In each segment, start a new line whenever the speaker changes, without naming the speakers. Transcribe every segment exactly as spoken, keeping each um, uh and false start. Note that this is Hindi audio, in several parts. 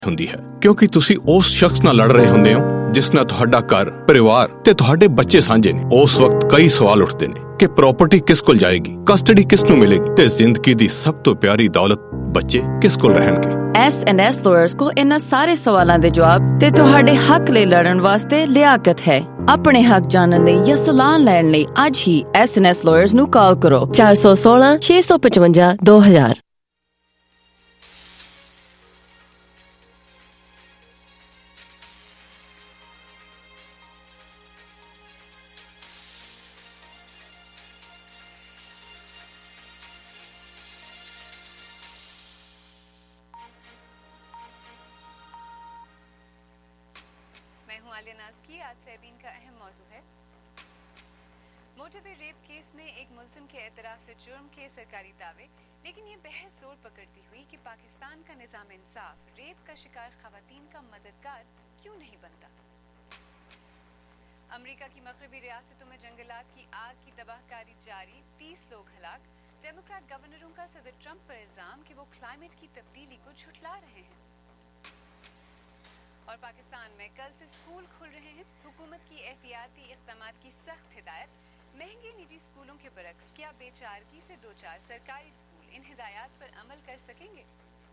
ਹੁੰਦੀ ਹੈ ਕਿਉਂਕਿ ਤੁਸੀਂ ਉਸ ਸ਼ਖਸ ਨਾਲ ਲੜ ਰਹੇ ਹੁੰਦੇ ਹੋ ਜਿਸ ਨਾਲ ਤੁਹਾਡਾ ਘਰ ਪਰਿਵਾਰ ਤੇ ਤੁਹਾਡੇ ਬੱਚੇ ਸਾਂਝੇ ਨੇ। ਉਸ ਵਕਤ ਕਈ ਸਵਾਲ ਉੱਠਦੇ ਨੇ ਕਿ ਪ੍ਰਾਪਰਟੀ ਕਿਸ ਕੋਲ ਜਾਏਗੀ, ਕਸਟਡੀ ਕਿਸ ਨੂੰ ਮਿਲੇਗੀ ਤੇ ਜ਼ਿੰਦਗੀ ਦੀ ਸਭ ਤੋਂ ਪਿਆਰੀ ਦੌਲਤ ਬੱਚੇ ਕਿਸ ਕੋਲ ਰਹਿਣਗੇ।
ਐਸ ਐਂਡ ਐਸ ਲਾਇਰਸ ਕੋਲ ਇਹਨਾਂ ਸਾਰੇ ਸਵਾਲਾਂ ਦੇ ਜਵਾਬ ਤੇ ਤੁਹਾਡੇ ਹੱਕ ਲਈ ਲੜਨ ਵਾਸਤੇ ਲਿਆਕਤ ਹੈ। ਆਪਣੇ ਹੱਕ ਜਾਣਨ ਲਈ ਜਾਂ ਸਲਾਹ ਲੈਣ ਲਈ ਅੱਜ ਹੀ ਐਸ ਐਂਡ ਐਸ ਲਾਇਰਸ ਨੂੰ ਕਾਲ ਕਰੋ ਚਾਰ ਸੌ ਸੋਲਾਂ ਛੇ ਸੌ ਪਚਵੰਜਾ ਦੋ ਹਜ਼ਾਰ।
मोटरवे रेप केस में एक मुलजिम के एतराफ जुर्म के सरकारी दावे, लेकिन ये बहस जोर पकड़ती हुई कि पाकिस्तान का निजाम इंसाफ रेप का शिकार खवातीन का मददगार क्यों नहीं बनता। अमेरिका की मगरबी रियासतों में जंगलात की आग की तबाहकारी जारी, तीस लोग हलाक। डेमोक्रेट गवर्नरों का सदर ट्रंप पर इल्जाम कि वो क्लाइमेट की तब्दीली को झुठला रहे हैं। और पाकिस्तान में कल से स्कूल खुल रहे हैं। हुकूमत की एहतियाती इक़दामात की सख्त हिदायत। महंगे निजी स्कूलों के बरक्स क्या बेचारगी से दो चार सरकारी स्कूल इन हिदायत पर अमल कर सकेंगे।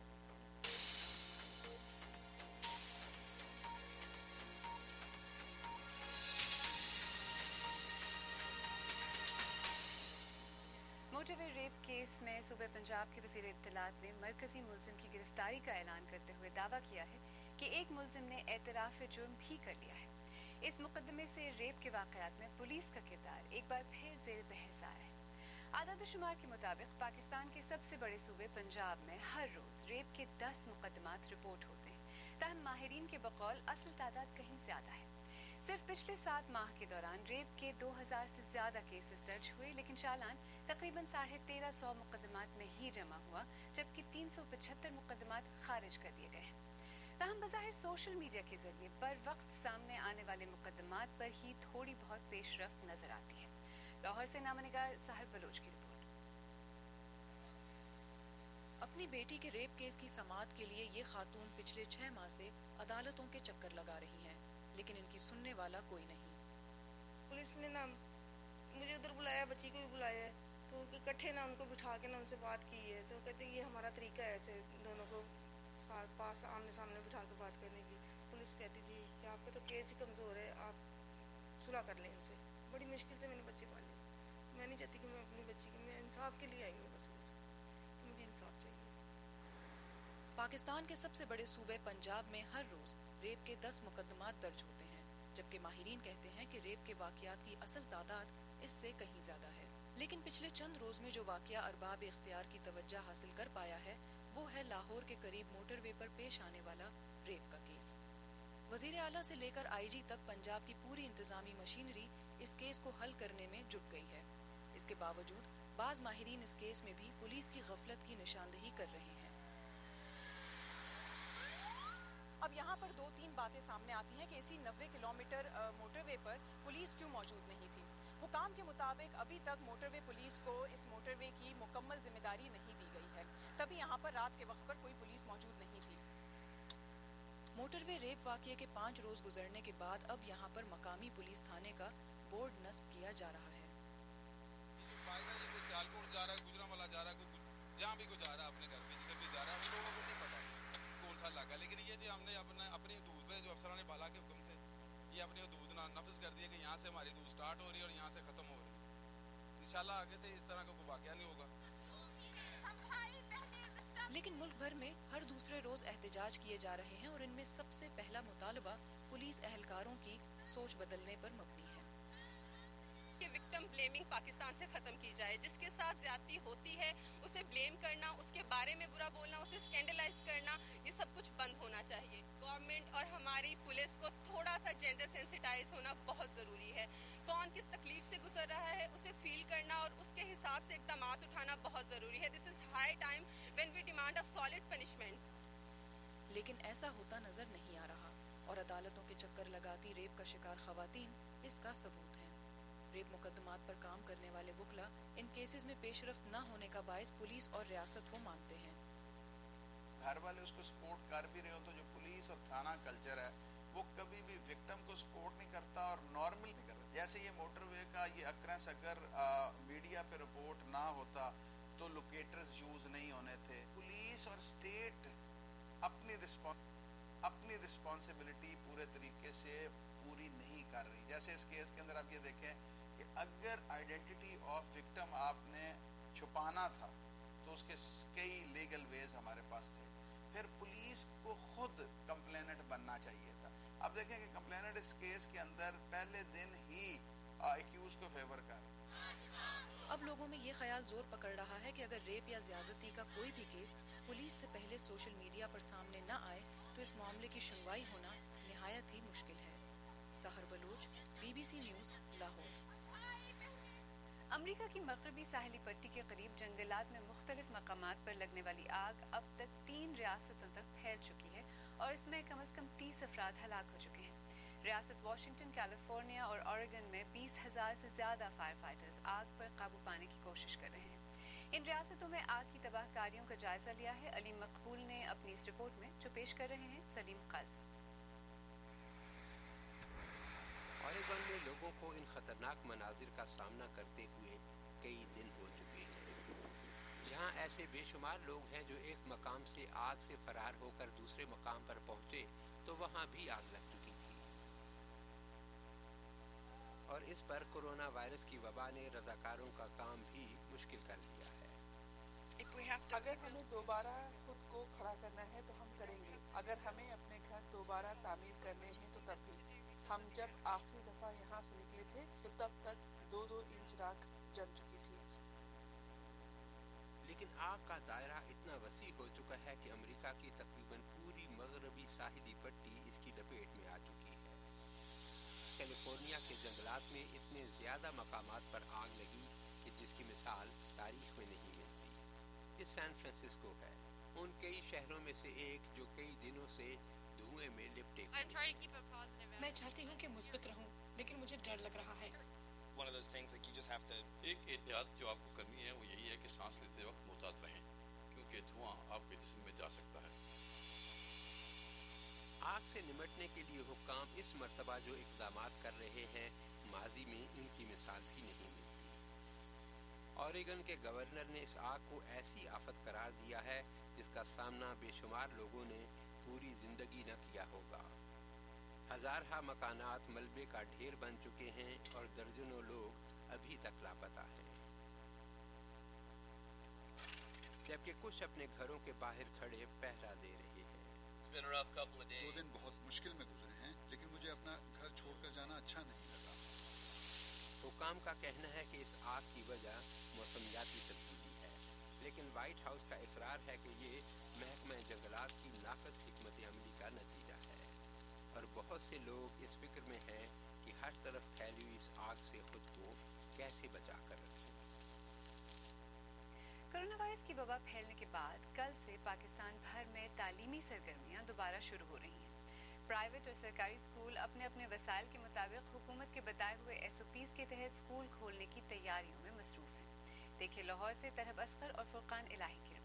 मोटरवे रेप केस में सूबे पंजाब के वज़ीर इत्तलात ने मरकजी मुलजिम की गिरफ्तारी का ऐलान करते हुए दावा किया है कि एक मुलजिम ने एतराफ जुर्म भी कर लिया है। इस मुकदमे से रेप के वाकयात में पुलिस का किरदार एक बार फिर जेर बहस आया है। आदाद शुमार के मुताबिक पाकिस्तान के सबसे बड़े सूबे पंजाब में हर रोज रेप के दस मुकदमात रिपोर्ट होते हैं, ताहम माहिरीन के बकौल असल तादाद कहीं ज्यादा है। सिर्फ पिछले सात माह के दौरान रेप के दो हजार से ज्यादा केसेस दर्ज हुए, लेकिन चालान तकरीबन साढ़े तेरह सौ मुकदमात में ही जमा हुआ, जबकि तीन सौ पचहत्तर मुकदमात खारिज कर दिए गए हैं। ताहम बज़ाहिर सोशल मीडिया के जरिए बर वक्त सामने आने वाले मुकदमात पर ही थोड़ी बहुत पेशरफ्त नजर आती है। लाहौर से नामनिगार साहर बलोच की रिपोर्ट।
अपनी बेटी के रेप केस की समाअत के लिए ये खातून पिछले छह माह से अदालतों के चक्कर लगा रही हैं, लेकिन इनकी सुनने वाला कोई नहीं।
पुलिस ने ना मुझे उधर बुलाया, बच्ची को भी बुलाया है, तो इकट्ठे ना उनको बिठा के ना उनसे बात की है। तो कहते हैं ये हमारा तरीका है ऐसे दोनों को साथ पास आमने सामने बिठा के बात करने की। पुलिस कहती थी कि आपका तो केस ही कमज़ोर है, आप सुलह कर लें इनसे। बड़ी मुश्किल से मैंने बच्ची पाली। मैं नहीं चाहती कि मैं अपनी बच्ची की, मैं इंसाफ के लिए आई हूँ बस, मुझे इंसाफ चाहिए।
पाकिस्तान के सबसे बड़े सूबे पंजाब में हर रोज रेप के दस मुकदमात दर्ज होते हैं, जबकि माहिरीन कहते हैं कि रेप के वाकयात की असल तादाद इससे कहीं ज्यादा है। लेकिन पिछले चंद रोज में जो वाकया अरबाब इख्तियार की तवज्जो हासिल कर पाया है वो है लाहौर के करीब मोटरवे पर पेश आने वाला रेप का केस। वजीर आला से लेकर आईजी तक पंजाब की पूरी इंतजामी मशीनरी इस केस को हल करने में जुट गई है। इसके बावजूद बाज माहिरीन इस केस में भी पुलिस की गफलत की निशानदेही कर रहे हैं। अब यहाँ पर दो तीन बातें सामने आती हैं कि इसी नब्बे किलोमीटर मोटरवे पर पुलिस क्यों मौजूद नहीं थी। हुकाम के मुताबिक अभी तक मोटरवे पुलिस को इस मोटरवे की मुकम्मल जिम्मेदारी नहीं दी गई है, तभी यहाँ पर रात के वक्त पर कोई पुलिस मौजूद नहीं थी। मोटरवे रेप वाकये के पाँच रोज गुजरने के बाद अब यहाँ पर मकामी पुलिस थाने का बोर्ड नस्ब किया जा रहा है। जहाँ भी कोई जा रहा है अपने घर पे जिधर भी जा रहा है, लोगों को नहीं पता कौन सा इलाका, लेकिन ये जो हमने अपने अपनी हदूद पे जो अफसरान बाला के हुक्म से ये अपनी हदूद नफज कर दिया कि यहाँ से हमारी हदूद स्टार्ट हो रही है और यहाँ से खत्म हो रही है। इंशाल्लाह आगे से इस तरह का कोई वाकया नहीं होगा। लेकिन मुल्क भर में हर दूसरे रोज एहतजाज किए जा रहे हैं और इनमें सबसे पहला मुतालबा पुलिस एहलकारों की सोच बदलने पर मबनी है कि विक्टिम ब्लेमिंग पाकिस्तान से खत्म की जाए। जिसके साथ ज्यादती होती है उसे ब्लेम करना, उसके बारे में बुरा बोलना, उसे स्कैंडलाइज करना, ये सब कुछ बंद होना चाहिए। गवर्नमेंट और हमारी पुलिस को थोड़ा सा जेंडर सेंसिटाइज होना बहुत जरूरी है। कौन किस तकलीफ से गुजर रहा है उसे फील करना और उसके हिसाब से इकदाम उठाना बहुत जरूरी है। This is high time when we demand a solid punishment. लेकिन ऐसा होता नजर नहीं आ रहा और अदालतों के चक्कर लगाती रेप का शिकार खवातीन इसका सबूत है। रेप मुकदमात पर काम करने वाले वकला इन केसेस में पेशरफ्त न होने का बायस पुलिस और रियासत को मानते हैं।
घर वाले उसको सपोर्ट कर भी रहे हो तो जो पुलिस और थाना कल्चर है वो कभी भी विक्टिम को सपोर्ट नहीं करता और नॉर्मल नहीं करता। जैसे ये मोटरवे का ये अक्रस अगर आ, मीडिया पे रिपोर्ट ना होता तो लोकेटर्स यूज नहीं होने थे। पुलिस और स्टेट अपनी रिस्पॉन्स अपनी रिस्पॉन्सिबिलिटी पूरे तरीके से पूरी नहीं कर रही। जैसे इस केस के अंदर आप ये देखें कि अगर आइडेंटिटी ऑफ विक्टिम आपने छुपाना था तो उसके कई लीगल वेज हमारे पास थे। फिर पुलिस को खुद कंप्लेनेंट बनना चाहिए था। अब देखें कि कंप्लेनेंट इस केस के अंदर पहले दिन ही एक्यूज को फेवर कर।
अब लोगों में ये ख्याल जोर पकड़ रहा है कि अगर रेप या ज्यादती का कोई भी केस पुलिस से पहले सोशल मीडिया पर सामने न आए तो इस मामले की सुनवाई होना निहायत ही मुश्किल है। Sahar Baloch, BBC news, Lahore.
America की मगरबी साहिली पट्टी के करीब जंगलात में मुख्तलिफ मकामात पर लगने वाली आग अब तक तीन रियासतों तक फैल चुकी है और इसमें कम अज कम तीस अफराद हलाक हो चुके हैं। रियासत वाशिंगटन, कैलिफोर्निया और ऑरेगन में बीस हजार से ज्यादा फायर फाइटर्स आग पर काबू पाने की कोशिश कर रहे हैं। इन रियासतों में आग की तबाहकारियों का जायजा लिया है अलीम मकबूल ने अपनी इस रिपोर्ट में, जो पेश कर रहे हैं सलीम काजी।
ऑरेगन में लोगों को इन खतरनाक मनाजिर का सामना करते हुए कई दिन हो चुके हैं, जहां ऐसे बेशुमार लोग हैं जो एक मकाम से आग से फरार होकर दूसरे मकाम पर पहुंचे तो वहां भी आग लग चुकी थी। और इस पर कोरोना वायरस की वबा ने रजाकारों का काम भी मुश्किल कर दिया है।
अगर हमें दोबारा खुद को खड़ा करना है तो हम करेंगे। अगर हमें अपने घर दोबारा तामीर करने हैं तो तब भी। हम जब आखिरी दफा यहाँ से निकले थे तो तब तक दो दो इंच राख जम चुकी थी।
लेकिन आग का दायरा इतना वसी हो चुका है कि अमेरिका की तकरीबन पूरी मगरबी साहिली पट्टी इसकी लपेट में आ चुकी है। कैलिफोर्निया के जंगलात में इतने ज्यादा मकामात पर आग लगी कि जिसकी मिसाल तारीख में नहीं मिलती। ये सैन फ्रांसिस्को है, उन कई शहरों में से एक जो कई दिनों से धुएं में लिपटे हुए।
मैं चाहती हूँ कि मुस्बित रहूँ, लेकिन मुझे डर लग रहा है।
One of those things that you just have to...
एक एहतियात जो आपको करनी है वो यही है कि सांस लेते वक्त मुहतात रहें, क्योंकि धुआं आपके जिस्म में जा सकता है।
आग से निपटने के लिए हुक्काम इस मर्तबा जो इक़दामात कर रहे हैं, माजी में इनकी मिसाल भी नहीं मिलती। ऑरेगन के गवर्नर ने इस आग को ऐसी आफत करार दिया है जिसका सामना बेशुमार लोगों ने पूरी जिंदगी न किया होगा। हजारहा मकानात मलबे का ढेर बन चुके हैं और दर्जनों लोग अभी तक लापता हैं, जबकि कुछ अपने घरों के बाहर खड़े पहरा दे रहे हैं।
दो दिन बहुत मुश्किल में गुजरे हैं, लेकिन मुझे अपना घर छोड़कर जाना अच्छा नहीं लगा।
हुकाम का कहना है कि इस आग की वजह मौसमियाती तब्दीली है, लेकिन व्हाइट हाउस का इसरार है कि ये महकमा जंगलात की नाकस हिकमत अमली का नतीजा है। और बहुत से लोग इस फिक्र में हैं कि हर तरफ फैली हुई इस आग से खुद को कैसे बचा कर रखें।
कोरोना वायरस की वबा फैलने के बाद कल से पाकिस्तान भर में तालीमी सरगर्मियां दोबारा शुरू हो रही हैं। प्राइवेट और सरकारी स्कूल अपने अपने वसाइल के मुताबिक हुकूमत के बताए हुए एस ओ पीज़ के तहत स्कूल खोलने की तैयारियों में मसरूफ हैं। देखिए लाहौर से तरहब असगर और फुरकान इलाही की रिपोर्ट।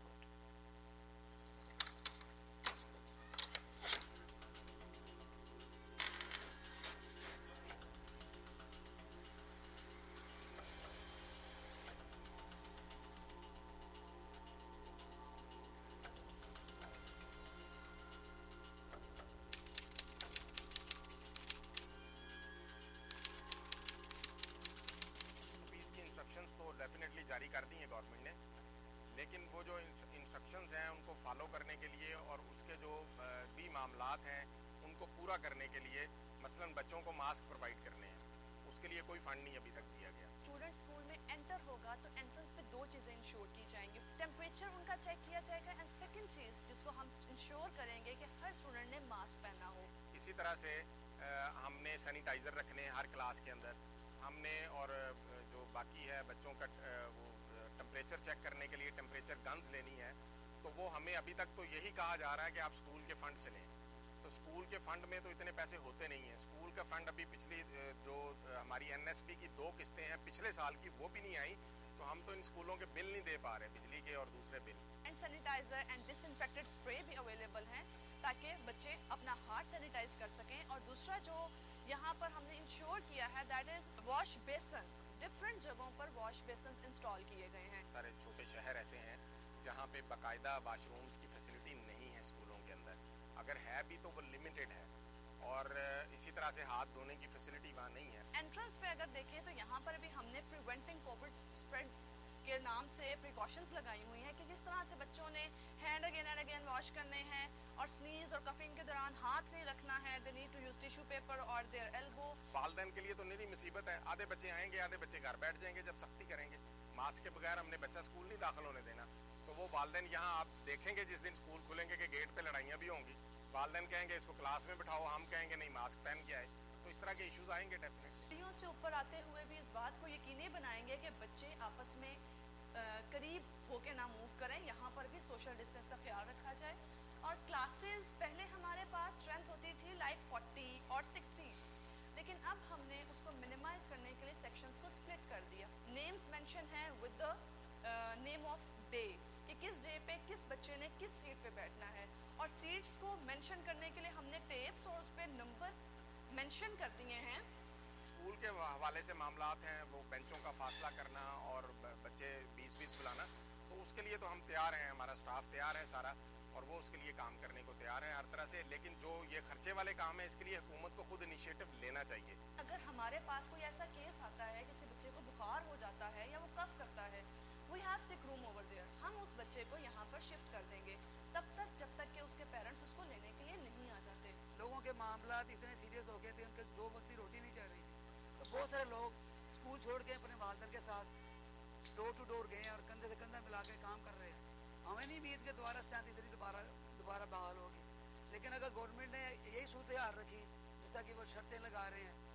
इंस्ट्रक्शंस तो डेफिनेटली जारी कर दी हैं गवर्नमेंट ने, लेकिन वो जो इंस्ट्रक्शंस हैं उनको फॉलो करने के लिए और उसके जो भी मामलात हैं उनको पूरा करने के लिए, मसलन बच्चों को मास्क प्रोवाइड करने हैं, उसके लिए कोई फंड नहीं अभी तक दिया गया।
स्टूडेंट स्कूल में एंटर होगा तो एंट्रेंस पे दो चीज़ें इंश्योर की जाएंगी। टेम्परेचर उनका चेक किया जाएगा एंड सेकंड चीज़ जिसको हम इंश्योर करेंगे कि हर स्टूडेंट ने मास्क पहना हो।
इसी तरह से आ, हमने सैनिटाइज़र रखने हर क्लास के अंदर हमने, और जो बाकी है बच्चों का वो टेम्परेचर चेक करने के लिए टेम्परेचर गन्स लेनी है, तो वो हमें अभी तक तो यही कहा जा रहा है कि आप स्कूल के फंड से लें। तो स्कूल के फंड में तो इतने पैसे होते नहीं हैं। स्कूल का फंड अभी पिछली जो हमारी एन एस पी की दो किस्तें हैं पिछले साल की वो भी नहीं आई, तो हम तो इन स्कूलों के बिल नहीं दे पा रहे, बिजली के और दूसरे बिल।
And sanitiser and disinfected spray भी अवेलेबल हैं ताकि बच्चे अपना हाथ सैनिटाइज कर सकें। और दूसरा जो यहाँ पर हमने इंश्योर किया है that is wash basin, different जगहों पर वॉश बेसन इंस्टॉल किए गए हैं।
सारे छोटे शहर ऐसे हैं जहाँ पे बाकायदा वाशरूम्स की फैसिलिटी नहीं है स्कूलों के अंदर, अगर है भी तो वो लिमिटेड है, और इसी तरह से हाथ धोने की फैसिलिटी वहाँ नहीं है।
एंट्रेंस पे अगर देखें तो यहाँ पर भी हमने प्रिवेंटिंग कोविड स्प्रेड के नाम से प्रिकॉशंस लगाई हुई हैं कि किस तरह से बच्चों ने hand again and again wash करने हैं और स्नीज और कफिंग के दौरान हाथ नहीं रखना है। They need to use tissue paper और देयर एल्बो।
वालिदैन के लिए तो निरी मुसीबत है, आधे बच्चे आएंगे आधे बच्चे घर बैठ जाएंगे जब सख्ती करेंगे। मास्क के बगैर हमने बच्चा स्कूल नहीं दाखिल होने देना, तो वो वालिदैन यहाँ आप देखेंगे जिस दिन स्कूल खुलेंगे कि गेट पे लड़ाइयाँ भी होंगी। वालिदैन कहेंगे इसको क्लास में बिठाओ, हम कहेंगे नहीं मास्क पहन के आए, तो इस तरह के इश्यूज आएंगे डेफिनेटली।
से ऊपर आते हुए भी इस बात को यकीनी बनाएंगे कि बच्चे आपस में आ, करीब होके ना मूव करें। यहाँ पर भी सोशल डिस्टेंस का ख्याल रखा जाए। और क्लासेस पहले हमारे पास स्ट्रेंथ होती थी लाइक चालीस और साठ, लेकिन अब हमने उसको मिनिमाइज करने के लिए सेक्शंस को स्प्लिट कर दिया। नेम्स मेंशन है with the name of day कि किस डे पे किस बच्चे ने किस सीट पे बैठना है, और सीट्स को मेंशन करने के लिए हमने टेप्स और उस पे नंबर मेंशन कर दिए हैं।
स्कूल के हवाले से मामलात हैं वो बेंचों का फासला करना और बच्चे बीस बीस बुलाना, तो उसके लिए तो हम तैयार हैं, हमारा स्टाफ तैयार है सारा, और वो उसके लिए काम करने को तैयार है हर तरह से। लेकिन जो ये खर्चे वाले काम है इसके लिए हुकूमत को खुद इनिशिएटिव लेना चाहिए।
अगर हमारे पास कोई ऐसा केस आता है, किसी बच्चे को बुखार हो जाता है या वो कफ करता है, we have sick room over there, हम उस बच्चे को यहाँ पर शिफ्ट कर देंगे तब तक जब तक कि उसके पेरेंट्स उसको लेने के लिए नहीं आ जाते।
लोगों के मामला इतने सीरियस हो गए थे, उनके दो वक्त की रोटी नहीं चल रही थी, तो बहुत सारे लोग स्कूल छोड़ के अपने वालिदैन के साथ डोर टू डोर गए और कंधे से कंधा मिला के काम कर रहे हैं। हमें नहीं उम्मीद कि दोबारा स्ट्रेंथ इतनी दोबारा दोबारा बहाल होगी, लेकिन अगर गवर्नमेंट ने यही सूरत हाल रखी जिस तरह की वो शर्तें लगा रहे हैं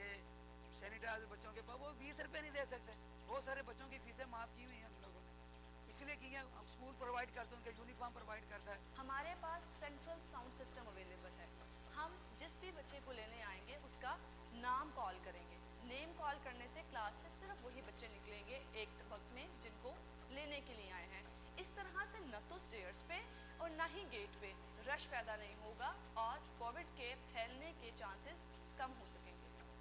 कि सैनिटाइजर बच्चों के पास, वो बीस रुपये नहीं दे सकते। बहुत सारे बच्चों की फीसें माफ़ की हुई हैं हम लोगों ने, इसलिए की है हम स्कूल प्रोवाइड करते हैं, उनका यूनिफॉर्म प्रोवाइड करता है।
हमारे पास सेंट्रल साउंड सिस्टम अवेलेबल है। हम जिस भी बच्चे को लेने आएंगे उसका नाम कॉल करेंगे। नेम कॉल करने से क्लास से सिर्फ वही बच्चे निकलेंगे एक वक्त में जिनको लेने के लिए आए हैं। इस तरह से न तो स्टेयर्स पे और न ही गेट पे रश पैदा नहीं होगा और कोविड के फैलने के चांसेस कम हो सकेंगे।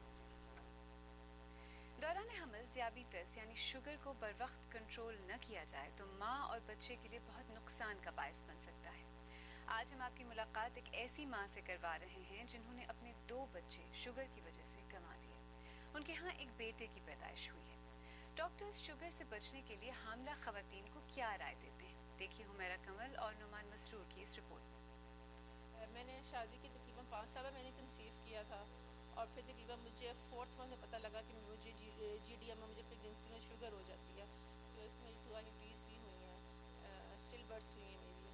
दौरान हमल ज़ियाबीतस यानी शुगर को बर वक्त कंट्रोल न किया जाए तो माँ और बच्चे के लिए बहुत नुकसान का बायस बन सकता है। आज हम आपकी मुलाकात एक ऐसी माँ से करवा रहे हैं जिन्होंने अपने दो बच्चे शुगर की वजह से गंवा दिए। उनके यहाँ एक बेटे की पैदाइश हुई है। डॉक्टर्स शुगर से बचने के लिए हामला खवातीन को क्या राय देते हैं, देखिए हुमैरा कमल और नुमान मसरूर की इस रिपोर्ट।
मैंने शादी की तकरीबन पाँच साल मैंने कंसीव किया था और फिर तकरीबन मुझे फोर्थ मंथ में पता लगा कि मुझे जी डी एम में मुझे प्रेगनेंसी में शुगर हो जाती है, तो इसमें टू आई टीज भी हुई हैं, स्टिल बर्ड्स हुई हैं मेरी।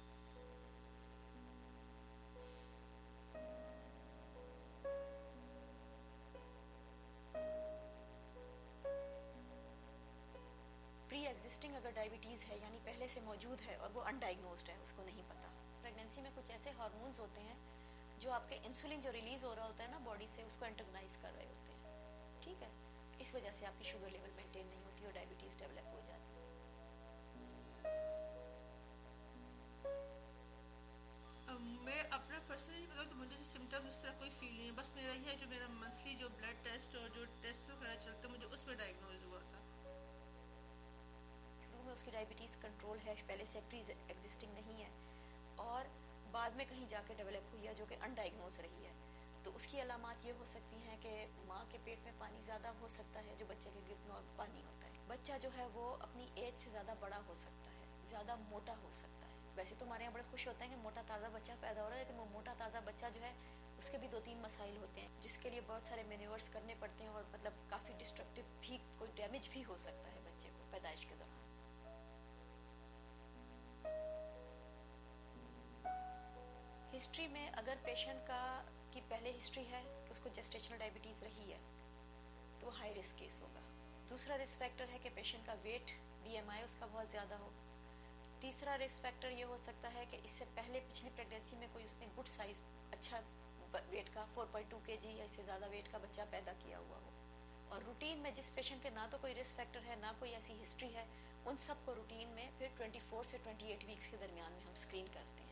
प्री एग्जिस्टिंग अगर डायबिटीज़ है यानी पहले से मौजूद है और वो अनडायग्नोज्ड है, उसको नहीं पता। प्रेगनेंसी में कुछ ऐसे हार्मोन्स होते हैं जो आपके इंसुलिन जो रिलीज हो रहा होता है ना बॉडी से, उसको एंटागोनाइज कर रहे होते हैं, ठीक है। इस वजह से आपकी शुगर लेवल मेंटेन नहीं होती और डायबिटीज़ डेवलप हो जाती है।
मैं अपना पर्सनली बताऊँ तो मुझे सिम्टम्स उस तरह कोई फील नहीं है, बस मेरा ये है जो मेरा मंथली जो ब्लड टेस्ट और जो टेस्ट वगैरह चलता है मुझे उसमें डायग्नोज हुआ था।
शुरू में उसकी डायबिटीज़ कंट्रोल है, पहले से प्री एग्जिस्टिंग नहीं है और बाद में कहीं जाके डेवलप हुई है जो कि अनडायग्नोज रही है, तो उसकी अलामात ये हो सकती हैं कि माँ के पेट में पानी ज़्यादा हो सकता है जो बच्चे के गिरना और पानी होता है। बच्चा जो है वो अपनी एज से ज़्यादा बड़ा हो सकता है, ज़्यादा मोटा हो सकता है। वैसे तो हमारे यहाँ बड़े खुश होते हैं कि मोटा ताज़ा बच्चा पैदा हो रहा है, लेकिन वो मोटा ताज़ा बच्चा जो है उसके भी दो तीन मसाइल होते हैं जिसके लिए बहुत सारे मैन्यूवर्स करने पड़ते हैं और मतलब काफ़ी डिस्ट्रक्टिव भी कोई डैमेज भी हो सकता है बच्चे को पैदाइश के दौरान। हिस्ट्री में अगर पेशेंट का की पहले हिस्ट्री है कि उसको जेस्टेशनल डायबिटीज़ रही है तो वो हाई रिस्क केस होगा। दूसरा रिस्क फैक्टर है कि पेशेंट का वेट बीएमआई उसका बहुत ज़्यादा हो। तीसरा रिस्क फैक्टर ये हो सकता है कि इससे पहले पिछली प्रेगनेंसी में कोई उसने गुड साइज अच्छा वेट का four point two K G या इससे ज़्यादा वेट का बच्चा पैदा किया हुआ हो। और रूटीन में जिस पेशेंट के ना तो कोई रिस्क फैक्टर है ना कोई ऐसी हिस्ट्री है, उन सब को रूटीन में फिर चौबीस से अट्ठाईस वीक्स के दरमियान में हम स्क्रीन करते हैं।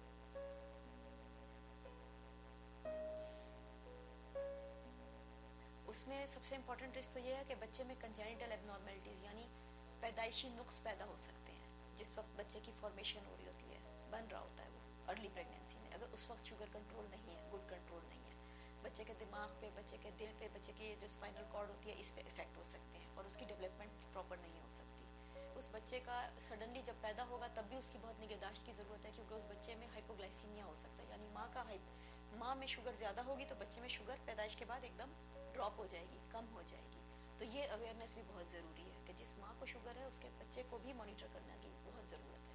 उसमें सबसे इम्पोर्टेंट रिस्क तो ये है कि बच्चे में कंजेनिटल एबनॉर्मेलिटीज यानी पैदाइशी नुक्स पैदा हो सकते हैं। जिस वक्त बच्चे की फॉर्मेशन हो रही होती है, बन रहा होता है वो अर्ली प्रेगनेंसी में, अगर उस वक्त शुगर कंट्रोल नहीं है, गुड कंट्रोल नहीं है, बच्चे के दिमाग पे, बच्चे के दिल पे, बच्चे की जो स्पाइनल कॉर्ड होती है, इस पे इफेक्ट हो सकते हैं और उसकी डेवलपमेंट प्रॉपर नहीं हो सकती। उस बच्चे का सडनली जब पैदा होगा तब भी उसकी बहुत निगहदाश्त की ज़रूरत है, क्योंकि उस बच्चे में हाइपोग्लाइसीमिया हो सकता है, यानी माँ का हाइप माँ में शुगर ज़्यादा होगी तो बच्चे में शुगर पैदाइश के बाद एकदम ड्रॉप हो जाएगी, कम हो जाएगी। तो ये अवेयरनेस भी बहुत ज़रूरी है कि जिस माँ को शुगर है उसके बच्चे को भी मॉनिटर करने की बहुत ज़रूरत है।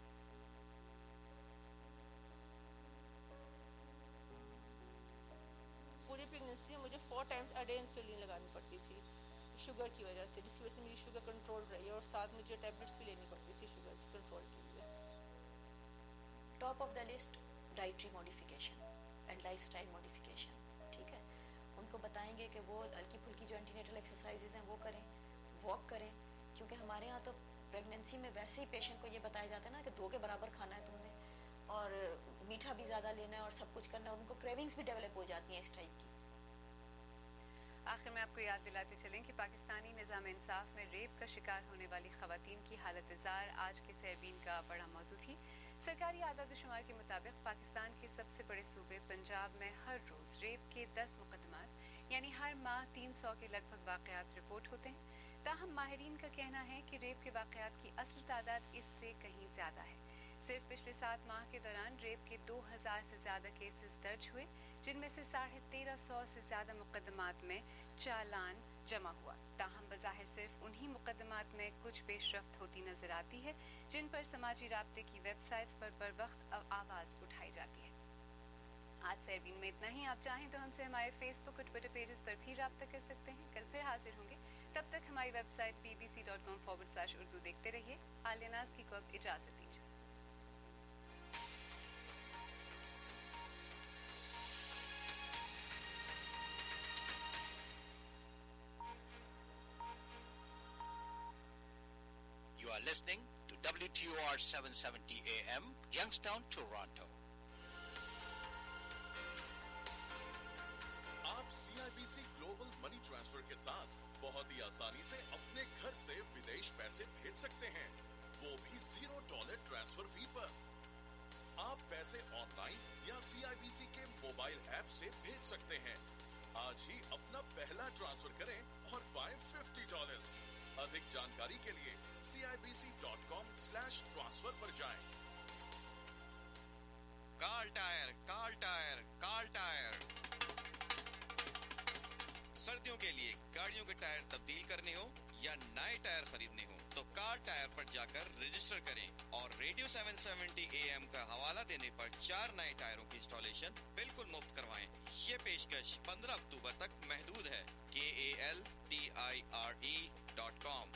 पूरी प्रेगनेंसी में मुझे four times a day insulin लगानी पड़ती थी शुगर की वजह से, जिसकी वजह से मेरी शुगर कंट्रोल रही और साथ मुझे टैबलेट्स भी लेनी पड़ती थी शुगर की कंट्रोल के लिए।
Top of the list dietary modification and lifestyle modification, ठीक है। उनको बताएंगे कि वो हल्की फुल्की जो एंटीनेटल एक्सरसाइजेज हैं वो करें, वॉक करें, क्योंकि हमारे यहाँ तो प्रेगनेंसी में वैसे ही पेशेंट को ये बताया जाता है ना कि दो के बराबर खाना है तुमने और मीठा भी ज़्यादा लेना है और सब कुछ करना है, और उनको क्रेविंग्स भी डेवलप हो जाती हैं इस टाइप की।
आखिर में आपको याद दिलाते चलें कि पाकिस्तानी निज़ाम इंसाफ में रेप का शिकार होने वाली खवातीन की हालत ज़ार आज के सहबीन का बड़ा मौजू थी। सरकारी आदाद शुमार के मुताबिक पाकिस्तान के सबसे बड़े सूबे पंजाब में हर रोज़ रेप के दस मुकदमात यानी हर माह तीन सौ के लगभग वाक़यात रिपोर्ट होते हैं। ताहम माहिरीन का कहना है कि रेप के वाक़यात की असल तादाद इससे कहीं ज़्यादा है। सिर्फ पिछले सात माह के दौरान रेप के दो हजार से ज्यादा केसेस दर्ज हुए, जिनमें से साढ़े तेरह सौ से ज्यादा मुकदमात में चालान जमा हुआ। ताहम बज़ाहिर सिर्फ उन्हीं मुकदमात में कुछ पेशरफ्त होती नजर आती है जिन पर समाजी राब्ते की वेबसाइट्स पर बर वक्त आवाज उठाई जाती है। आज सरबीन में इतना ही। आप चाहें तो हमसे हमारे फेसबुक और ट्विटर पेजेस पर भी राब्ता कर सकते हैं। कल फिर हाजिर होंगे, तब तक हमारी website B B C dot com forward slash Urdu देखते रहिए। आलियानाज की को अब इजाजत दीजिए।
You are listening to W T O R seven seventy A M, Youngstown, Toronto.
आप C I B C global money transfer के साथ बहुत ही आसानी से अपने घर से विदेश पैसे भेज सकते हैं, वो भी जीरो डॉलर ट्रांसफर फी पर। आप पैसे ऑनलाइन या C I B C के मोबाइल ऐप से भेज सकते हैं। आज ही अपना पहला ट्रांसफर करें और पाएं फिफ्टी डॉलर्स। अधिक जानकारी के लिए C I B C dot com slash transfer पर जाएं।
Kal Tire, Kal Tire, Kal Tire. सर्दियों के लिए गाड़ियों के टायर तब्दील करने हो या नए टायर खरीदने हो तो कार्ल टायर पर जाकर रजिस्टर करें और radio seven seventy A M का हवाला देने पर चार नए टायरों की इंस्टॉलेशन बिल्कुल मुफ्त करवाएं। ये पेशकश पंद्रह अक्टूबर तक महदूद है। K A L T I R E dot com.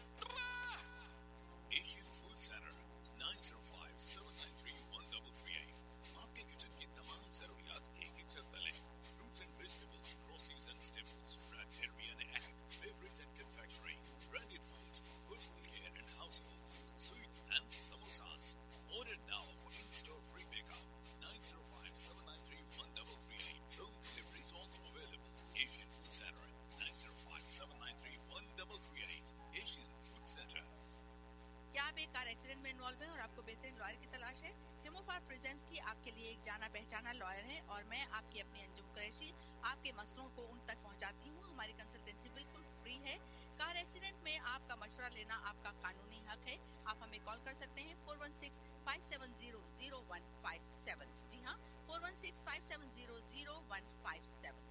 Asian food centre nine zero five seven nine three one double three eight. आपके किचन की तमाम जरूरियात एक ही छत तले। Fruits and vegetables, groceries and staples, bread, dairy and egg, beverage and confectionery, branded foods, personal care and household, sweets and samosas. Order now for in-store free pickup. nine zero five seven nine three one double three eight. Home delivery is also available. Asian Food Center nine zero five seven nine three one double three eight. Asian Food Center.
क्या आप एक कार एक्सीडेंट में इन्वॉल्व हैं और आपको बेहतरीन लॉयर की तलाश है? हिमोफार प्रेजेंस की आपके लिए एक जाना पहचाना लॉयर है और मैं आपकी अपनी अंजुम कुरैशी आपके मसलों को उन तक पहुंचाती हूं। हमारी कंसल्टेंसी बिल्कुल फ्री है। कार एक्सीडेंट में आपका मशवरा लेना आपका कानूनी हक है। आप हमें कॉल कर सकते हैं four one six five seven zero zero one five seven. जी हाँ, four one six five seven zero zero one five seven.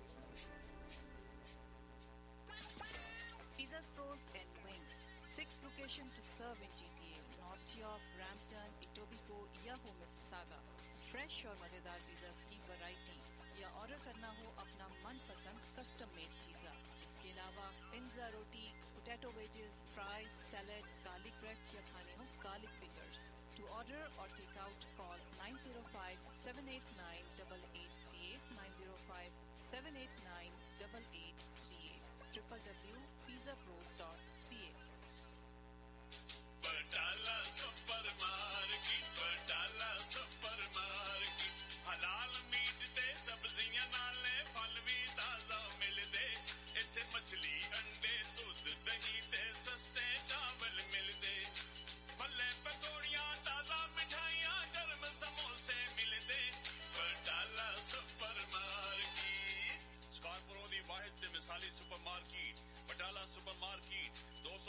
Pizza Stores and Wings, six locations to serve in G T A, North York, Brampton, Etobicoke या हो Mississauga। फ्रेश और मजेदार पिज़्ज़ास की वैरायटी या ऑर्डर करना हो अपना मनपसंद कस्टम मेड पिज़्ज़ा। इसके अलावा पिज़्ज़ा, रोटी, potato wedges, fries, salad, garlic bread या खाने हो garlic fingers. To order or take out, call nine zero five seven eight nine eight eight three eight, nine zero five seven eight nine eight eight three eight, w w w dot pizza pros dot c a.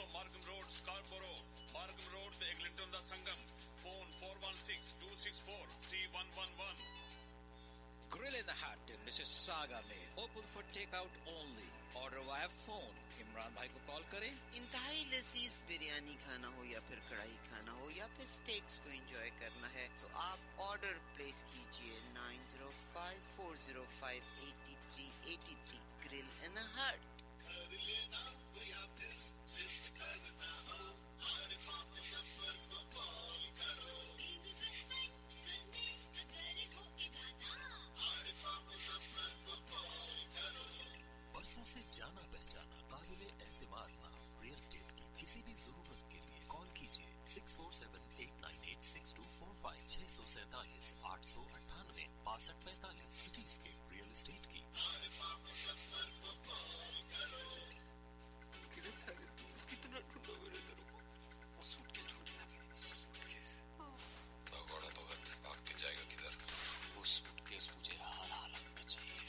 Markham road Scarborough Markham road ते एग्लिंटन दा संगम phone four one six two six four three one one one
Grill in the Hut in Mississauga में open for takeout only. Order via phone. Imran भाई को कॉल करें.
इंतहाई लजीज बिरयानी खाना हो या फिर कढ़ाई खाना हो या फिर स्टेक्स को एंजॉय करना है तो आप ऑर्डर प्लेस कीजिए nine zero five four zero five eight three eight three. Grill in the Hut.
बरसों से जाना पहचाना काबिले एहतिमाद नाम रियल एस्टेट की किसी भी जरूरत के लिए कॉल कीजिए six four seven eight nine eight six two four five छह सौ सैतालीस आठ सौ अट्ठानवे बासठ पैंतालीस सिटीस्केप रियल एस्टेट की.
कितना ढूंढा मेरे तेरे को वो सूटकेस ढूंढना सूटकेस भगोड़ा भगत भाग के जाएगा किधर. वो सूटकेस मुझे हर हालत में चाहिए.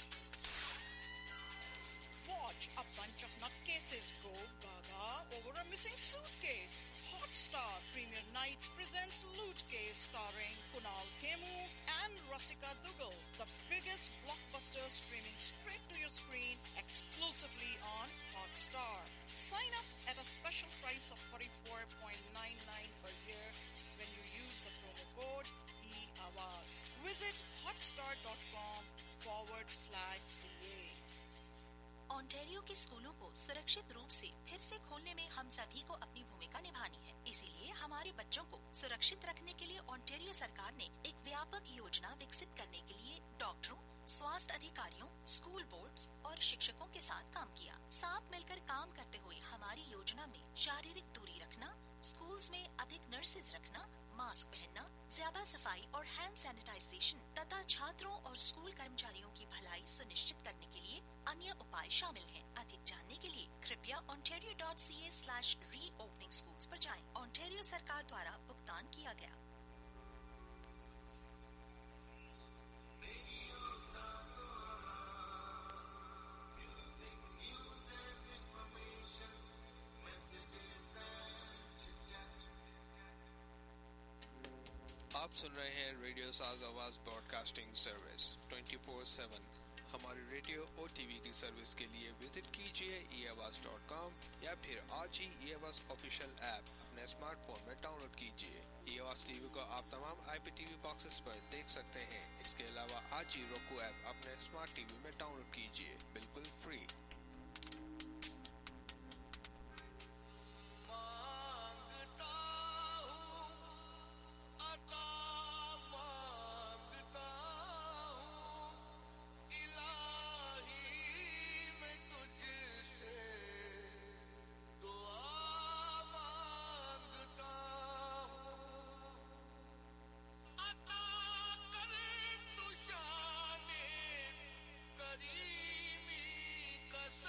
Watch a bunch of nutcases go gaga over a missing suitcase. Hotstar Premier Nights presents Loot Case starring Kunal Khemu and Rasika Dugal, the biggest blockbuster streaming straight to your screen exclusively on Hotstar. Sign up at a special price of forty-four ninety-nine per year when you use the promo code E A W A Z. Visit hotstar.com forward slash CA.
Ontario के स्कूलों को सुरक्षित रूप से फिर से खोलने में हम सभी को अपनी भूमिका निभानी है. इसीलिए हमारे बच्चों को सुरक्षित रखने के लिए ओंटारियो सरकार ने एक व्यापक योजना विकसित करने के लिए डॉक्टरों, स्वास्थ्य अधिकारियों, स्कूल बोर्ड्स और शिक्षकों के साथ काम किया. साथ मिलकर काम करते हुए हमारी योजना में शारीरिक दूरी रखना, स्कूल्स में अधिक नर्सेज रखना, मास्क पहनना, ज्यादा सफाई और हैंड सैनिटाइजेशन तथा छात्रों और स्कूल कर्मचारियों की भलाई सुनिश्चित करने के लिए अन्य उपाय शामिल हैं. अधिक जानने के लिए कृपया ontario dot c a slash reopening schools पर जाएं. ओंटारियो सरकार द्वारा भुगतान किया गया.
आप सुन रहे हैं radio Saaz Awaz broadcasting service twenty-four seven. हमारी रेडियो और टीवी की सर्विस के लिए विजिट कीजिए ई आवाज डॉट कॉम या फिर आज ही ई आवाज ऑफिशियल ऐप अपने स्मार्टफोन में डाउनलोड कीजिए. ई आवाज टीवी को आप तमाम आईपीटीवी बॉक्सेस पर देख सकते हैं. इसके अलावा आज ही roku ऐप अपने स्मार्ट टीवी में डाउनलोड कीजिए बिल्कुल फ्री.
करीमी का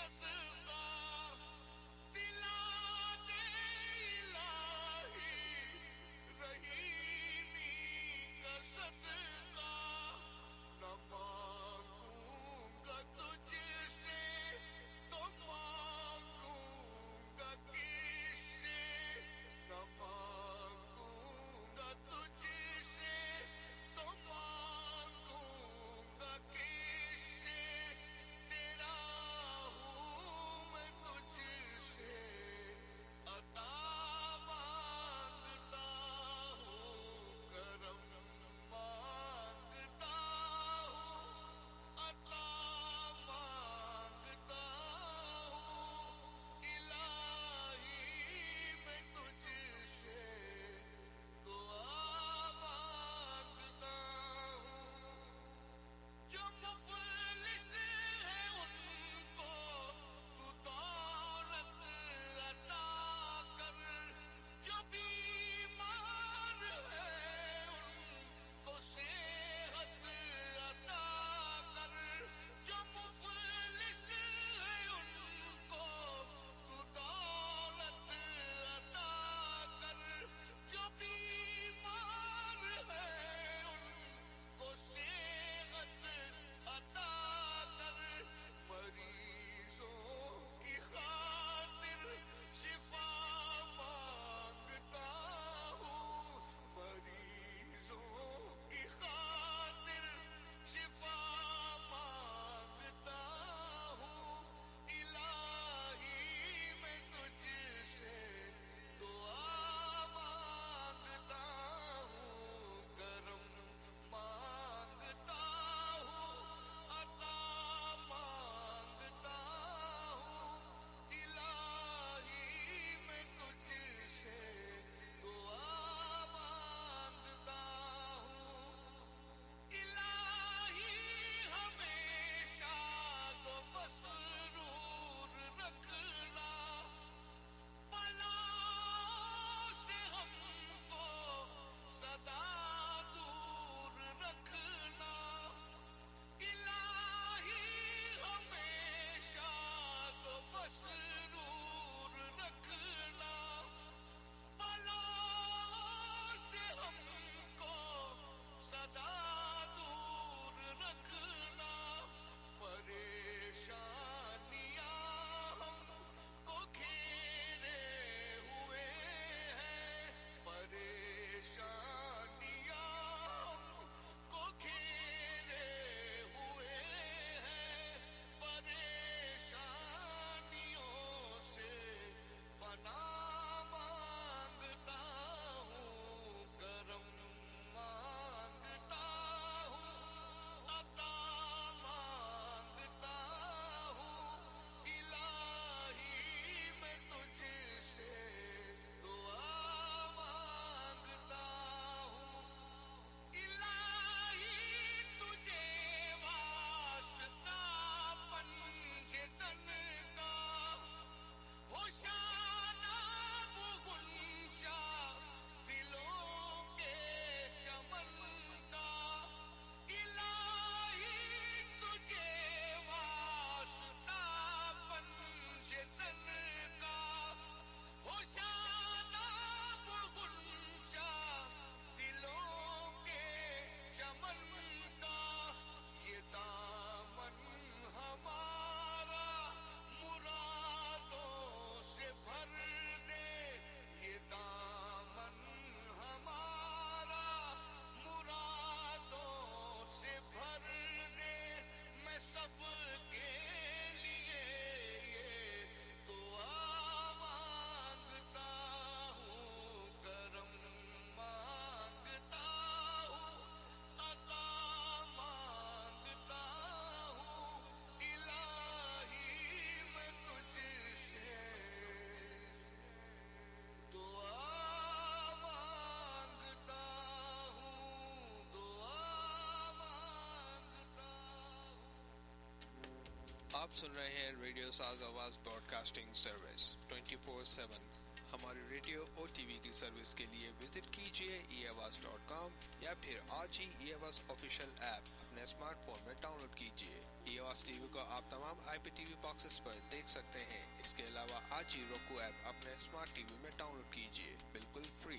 आप सुन रहे हैं radio Saaz Awaz broadcasting service twenty four seven. हमारी रेडियो और टीवी की सर्विस के लिए विजिट कीजिए ई आवाज डॉट कॉम या फिर आज ही ई आवाज ऑफिशियल ऐप अपने स्मार्टफोन में डाउनलोड कीजिए। ई आवाज टीवी को आप तमाम आईपीटीवी बॉक्सेस पर देख सकते हैं। इसके अलावा आज ही roku ऐप अपने स्मार्ट टीवी में डाउनलोड कीजिए, बिल्कुल free.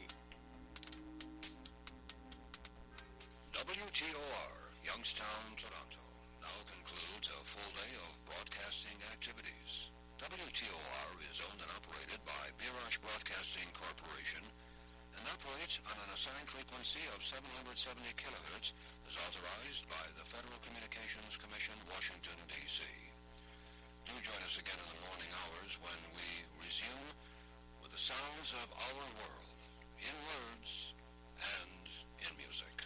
W T O R, Youngstown, Toronto, now concludes a full day of broadcasting activities. W T O R is owned and operated by Birash Broadcasting Corporation and operates on an assigned frequency of seven hundred seventy kilohertz as authorized by the Federal Communications Commission, Washington, D C Do join us again in the morning hours when we resume with the sounds of our world, in words and in music.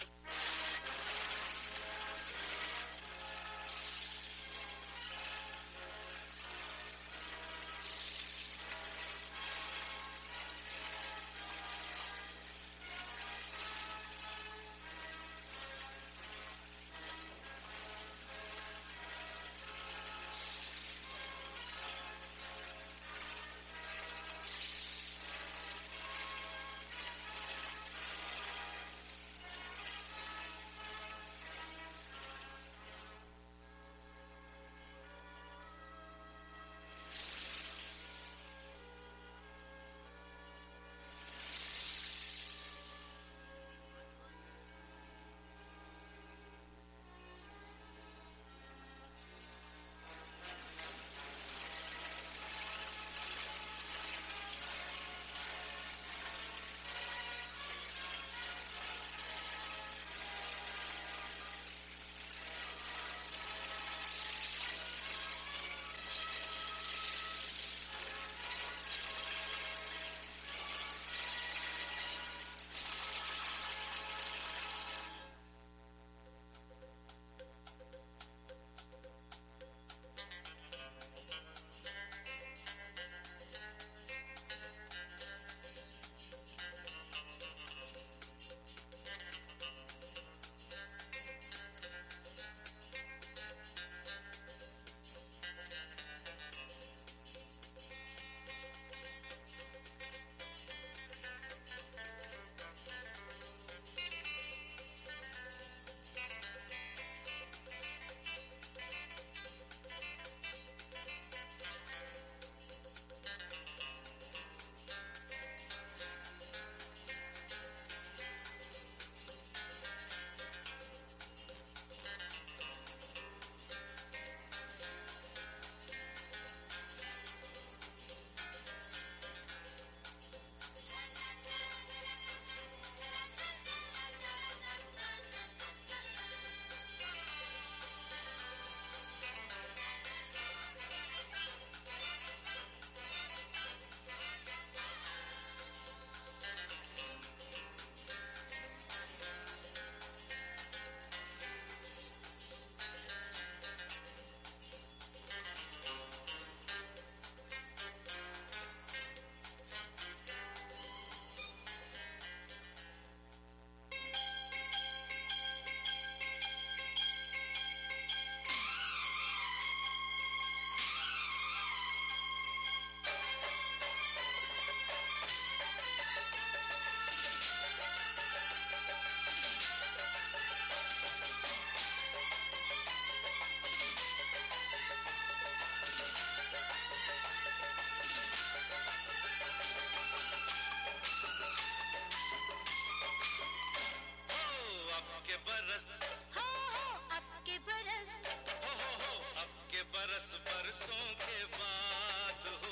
बरसों के बाद हो,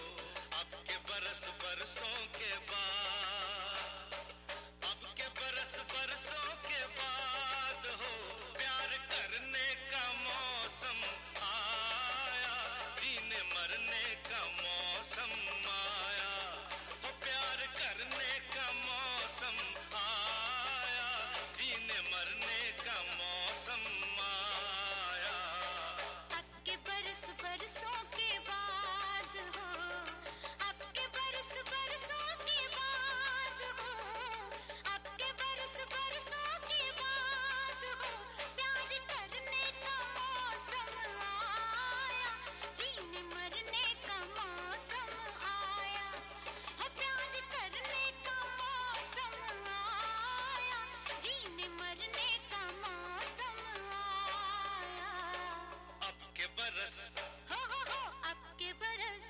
अब के बरस बरसों के बाद, अब के बरस बरसों के बाद हो, प्यार करने का मौसम आया, जीने मरने का मौसम आया, हो प्यार करने का मौसम आया, जीने मरने का मौसम आया।
अब के बरस बरसों के बाद हो, अब के बरस बरसों के बाद हो, अब के बरस बरसों के बाद हो, प्यार करने का मौसम आया,
बरस
हो हो हो अब के बरस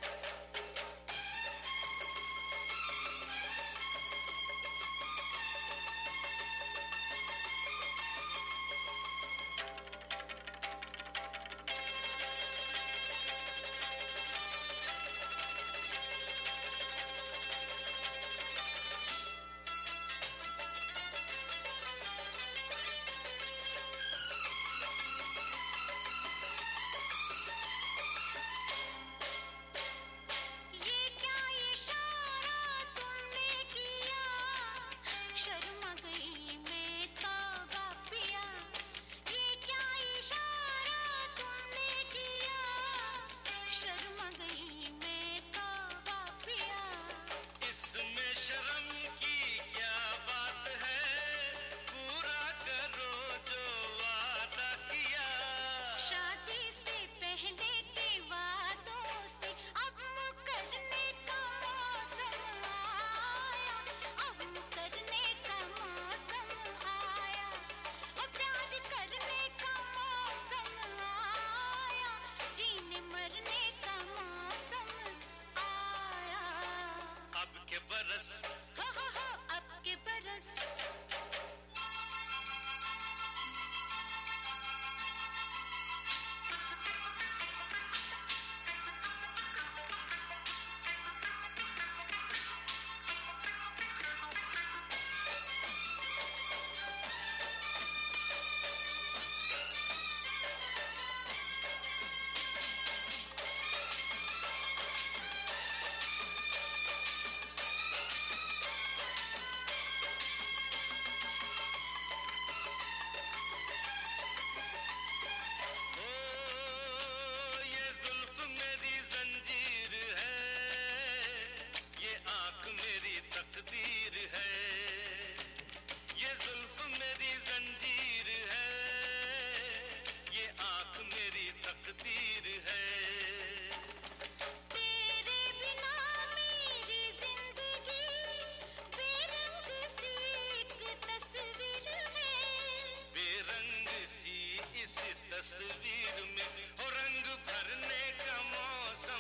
तस्वीर में हो रंग भरने का मौसम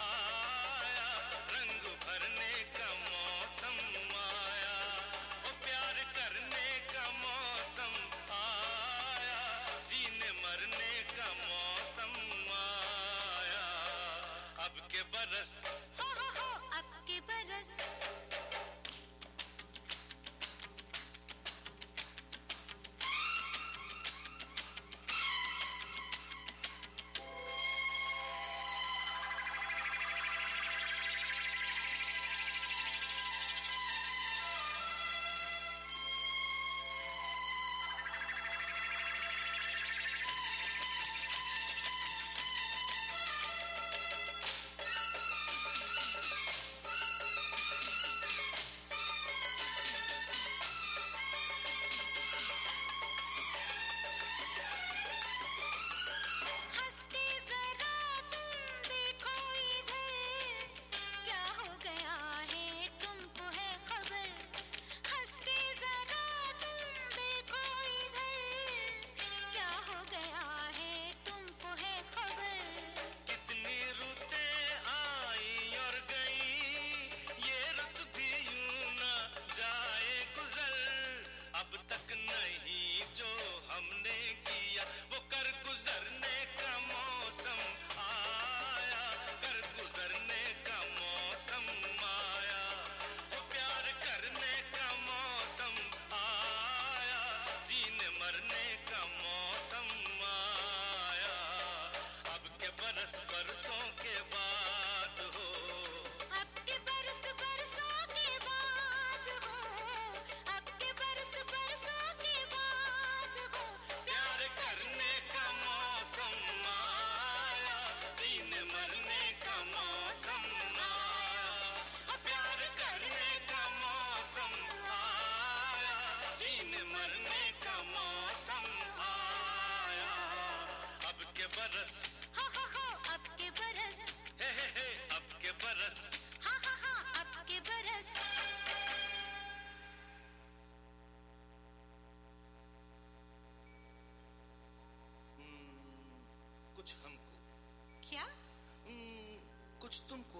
आया, रंग भरने का मौसम आया, ओ प्यार करने का मौसम आया, जीने मरने का मौसम आया। अब के बरस
हो हो हो अब के बरस
बरस
हा हा हा अब के बरस
हे हे हे अब के बरस
हा हा हा अब के बरस
कुछ हमको
कुछ तुमको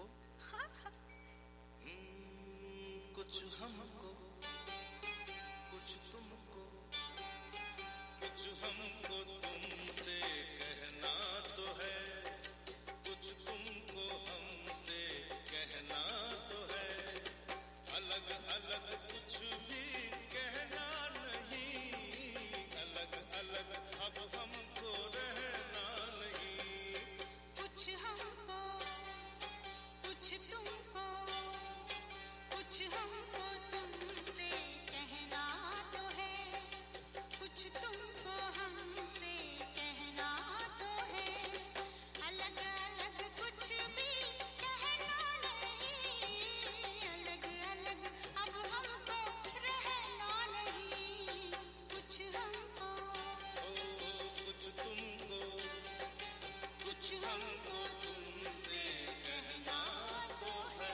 कुछ हमको कुछ तुमको कुछ हमको तुमसे कहना तो है कुछ तुमको हमसे कहना तो है अलग अलग कुछ भी कहना नहीं अलग अलग अब हमको रहना नहीं
कुछ हमको कुछ तुमको कुछ हमको तुमसे कहना तो है कुछ तुमको हमसे कहना तो है अलग अलग कुछ भी कहना नहीं अलग अलग अब हमको रहना नहीं कुछ हमको
कुछ तुमको
कुछ हमको
तुमसे कहना तो है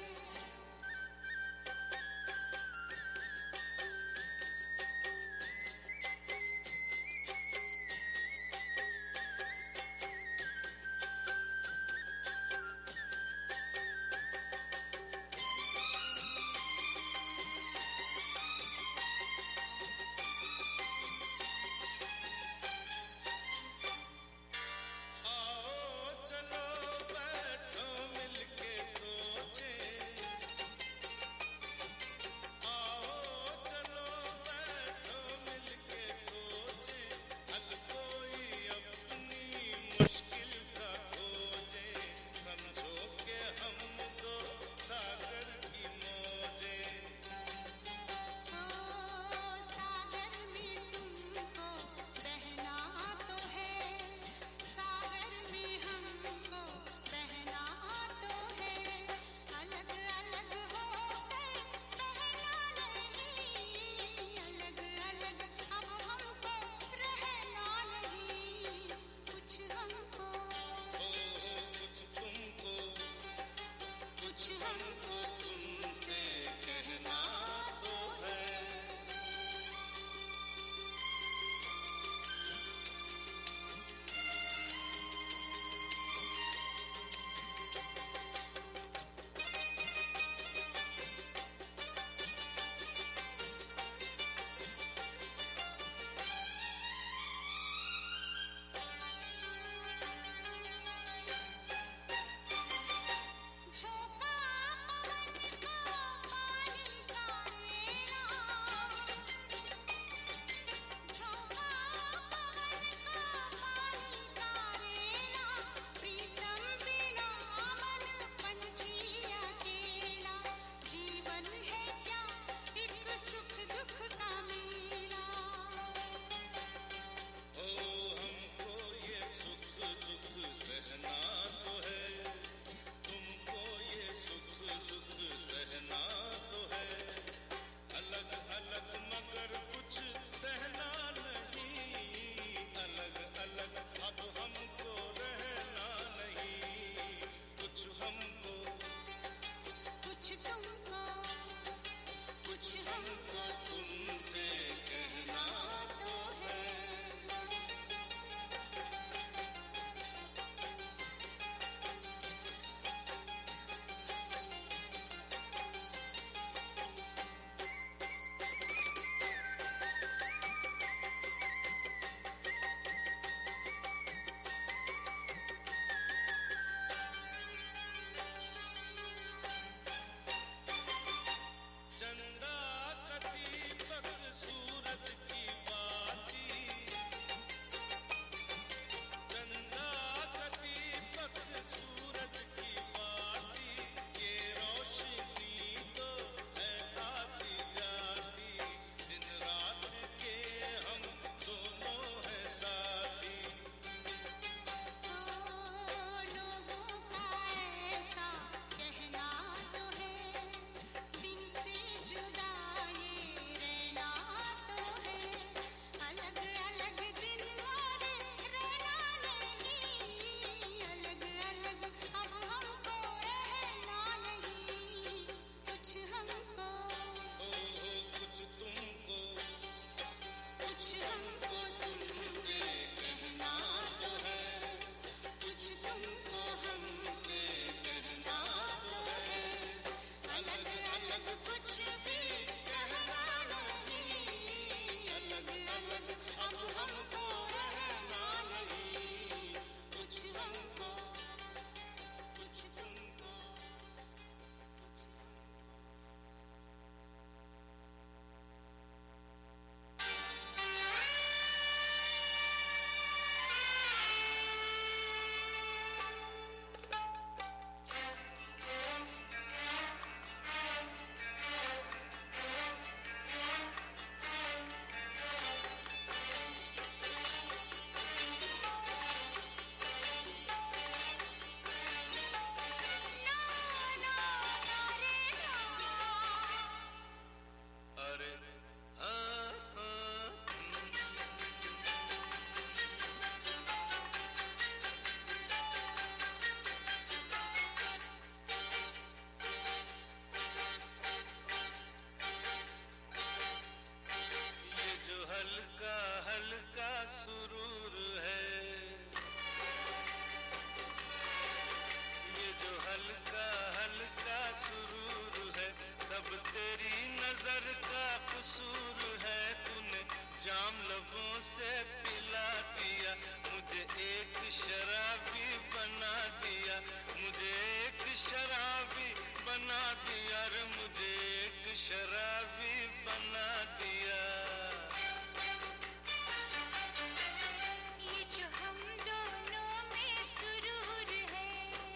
आओ चलो बैठो मिलके सोचे आओ चलो बैठो मिलके सोचे हल कोई अपनी मुश्किल का खोजे समझो के हम दो सागर की मौजे
सागर में तुमको बहना तो है सागर में हमको बहना तो है अलग अलग होकर बहना नहीं अलग अलग अब हमको रहना नहीं कुछ हमको
कुछ तुमको
कुछ हमको
तुमसे कहना तो है
झोंका पवन का पानी का रेला झोंका पवन का पानी का रेला प्रीतम बिना मन पंछी अकेला जीवन है क्या एक सुख दुख का मेला
ओ हमको ये सुख दुख सहना तो है तुमको ये सुख दुख सहना तो है अलग अलग मगर कुछ सहना नहीं अलग अलग अब हमको रहना नहीं कुछ हमको
कुछ तुमको कुछ हमको
तुमसे कहना तो है कसूर है, तूने जाम लबों से पिला दिया, मुझे एक शराबी बना दिया, मुझे एक शराबी बना दिया रे, मुझे एक शराबी बना दिया।
ये जो हम दोनों में सुरूर है,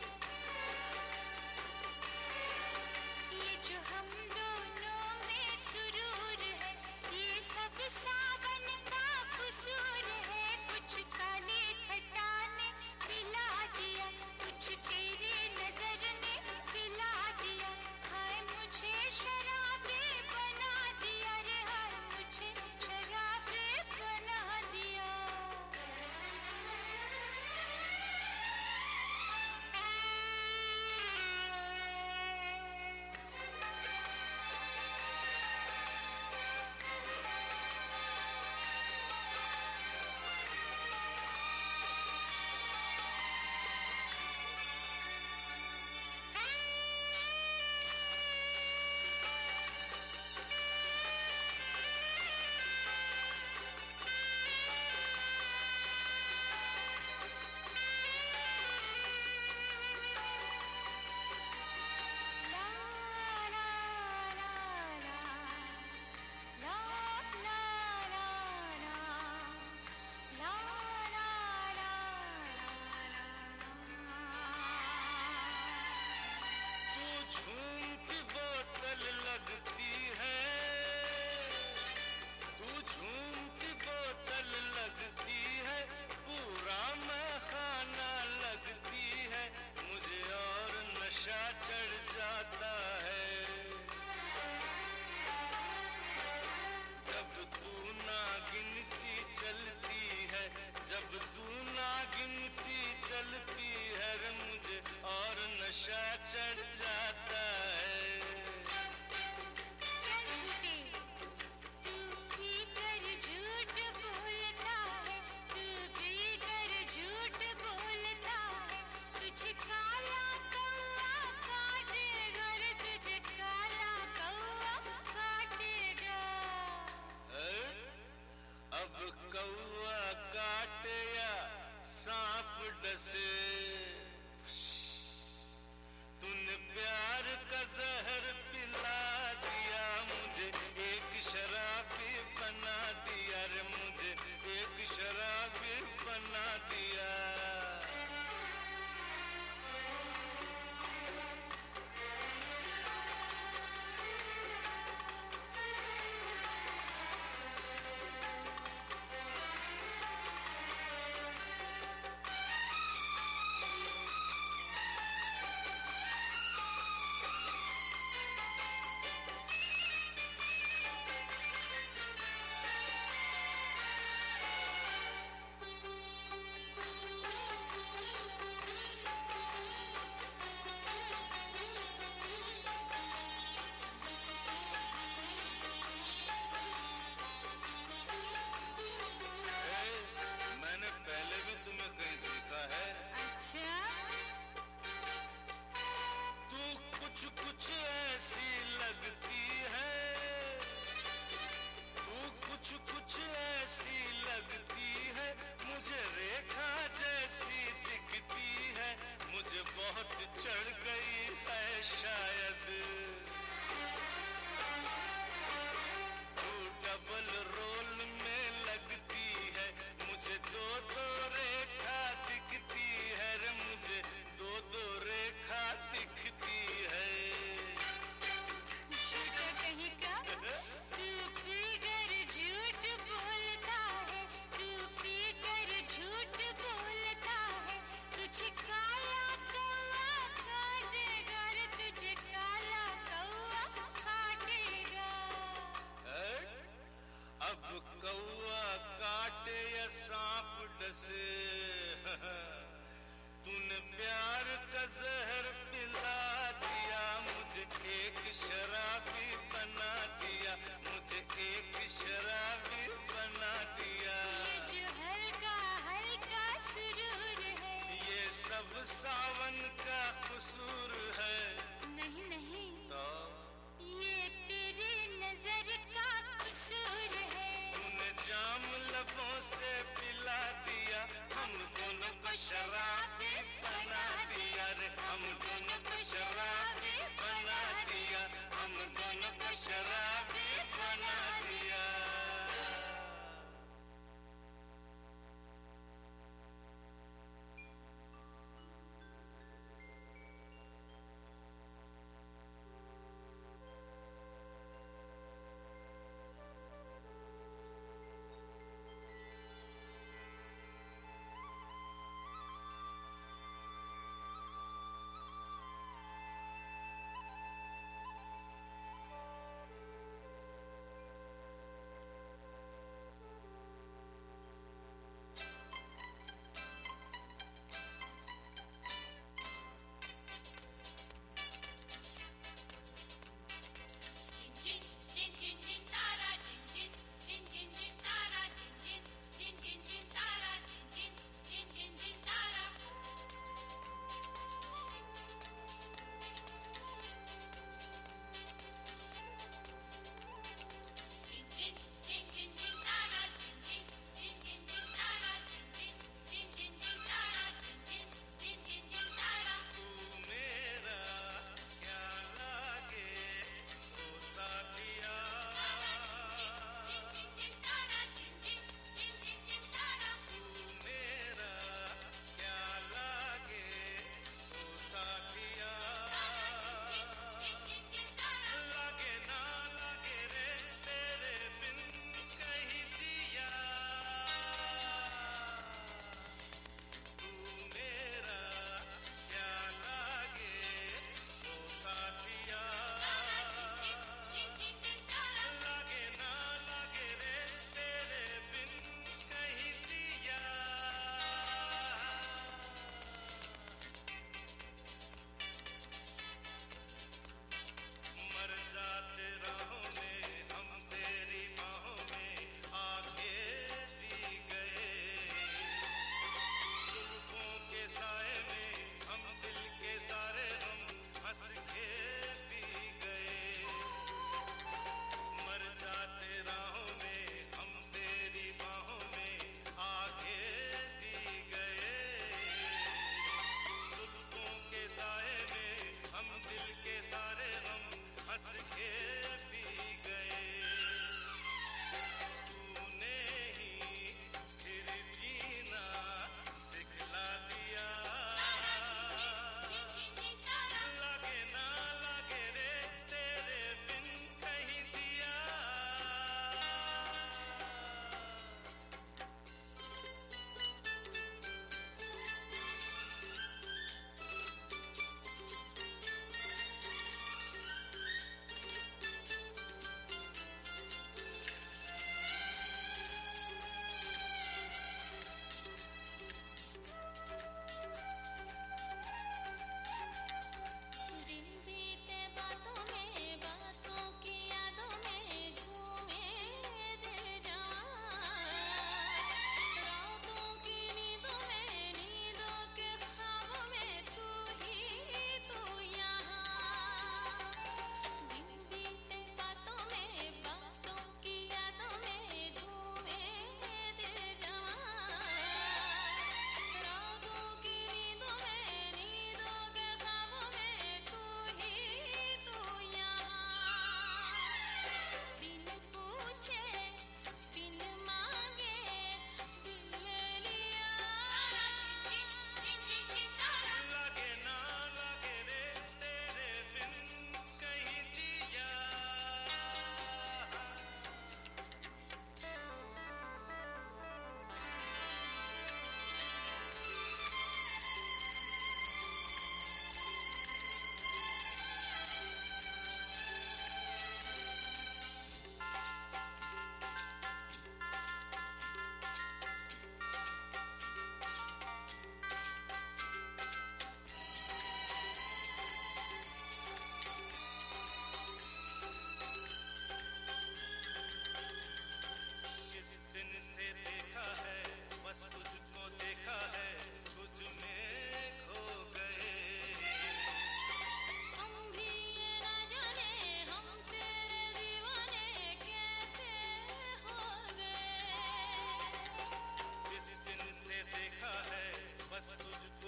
ये जो हम दोनों में सुरूर है, ये सब सावन का कसूर है, कुछ काले खटा ने पिला दिया, कुछ तेरी नजर ने पिला दिया, हाय मुझे शराबी बना दिया रे, हाय मुझे शराबी बना दिया।
तू झूम की बोतल लगती है, तू झूम की बोतल लगती है, पूरा मैं खाना लगती है, मुझे और नशा चढ़ जाता है। जब तू नागिन सी चलती है, जब तू नागिन सी चलती है रे, मुझे और नशा चढ़ जाता है।
चल झूठे, तू भी कर झूठ बोलता है, तू भी कर झूठ बोलता है, तुझे काला कौवा काटेगा रे, तुझे काला कौवा काटेगा।
है? अब कौवा काटे या सांप डसे, तूने प्यार का जहर पिला दिया, मुझे एक शराबी बना दिया रे, मुझे एक शराबी बना दिया। मैंने पहले भी तुम्हें कहीं देखा है।
अच्छा?
तू कुछ कुछ ऐसी लगती है, तू कुछ कुछ ऐसी लगती है, मुझे रेखा जैसी दिखती है, मुझे बहुत चढ़ गई है शायद। तू डबल रोल में लगती है, मुझे दो दो रेखा दिखती है रे, मुझे दो दो रेखा दिखती है।
झूठा कहीं का, तू पी कर झूठ बोलता है, तू पी कर झूठ बोलता है, तुझे काला कौवा काटेगा रे, तुझे काला कौवा काटेगा।
है? अब कौवा काटे या सांप डसे, तूने प्यार का जहर पिला दिया, मुझे एक शराबी बना दिया, मुझे एक शराबी बना दिया।
ये जो हल्का हल्का सुरूर है,
ये सब सावन का कसूर है।
नहीं नहीं,
तो
ये तेरी नजर नजर का कसूर है।
तूने जाम लबों से पिला दिया, हम दोनों को शराबी बना दिया रे, हम दोनों को शराबी बना दिया, हम दोनों को शराबी बना दिया।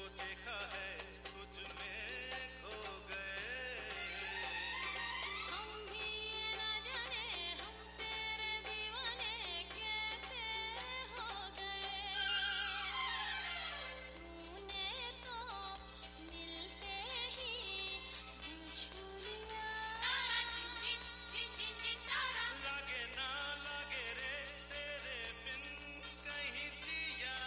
देखा है तुझ में खो गए।
हम भी ये ना जाने हम तेरे दीवाने कैसे हो गए। तूने तो मिलते ही दिल छू लिया। तारा चिन चिन चिन चिन चिन तारा
लागे ना लागे रे तेरे बिन कहीं जिया।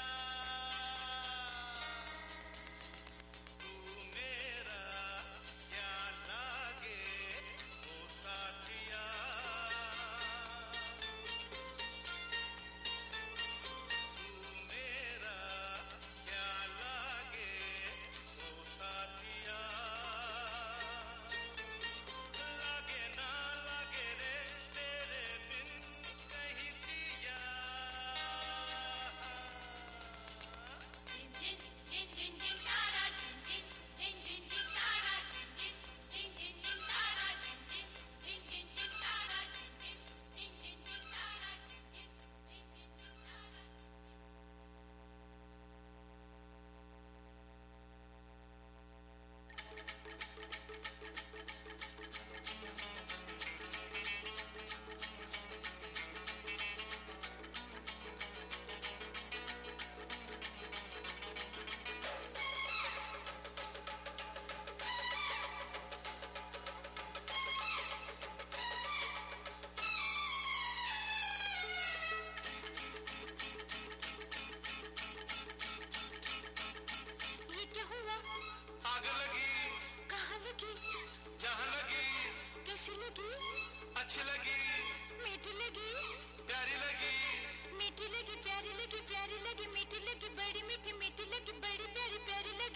तू मेरा क्या लागे ओ साथिया। तू मेरा क्या लागे ओ साथिया। लागे ना लागे रे तेरे बिन कहीं जिया।
चिन चिन चिन चिन चिन तारा चिन चिन चिन चिन चिन तारा चिन चिन चिन चिन चिन तारा चिन चिन चिन चिन चिन तारा चिन चिन चिन चिन चिन तारा चिन चिन चिन चिन चिन तारा। ये क्या हुआ?
आग लगी
कहाँ लगी?
जहाँ लगी
कैसी लगी?
अच्छी लगी
मीठी लगी?
प्यारी लगी।
मीठी लगी प्यारी लगी प्यारी लगी मीठी लगी बड़ी मीठी मीठी लगी बड़ी प्यारी प्यारी लगी।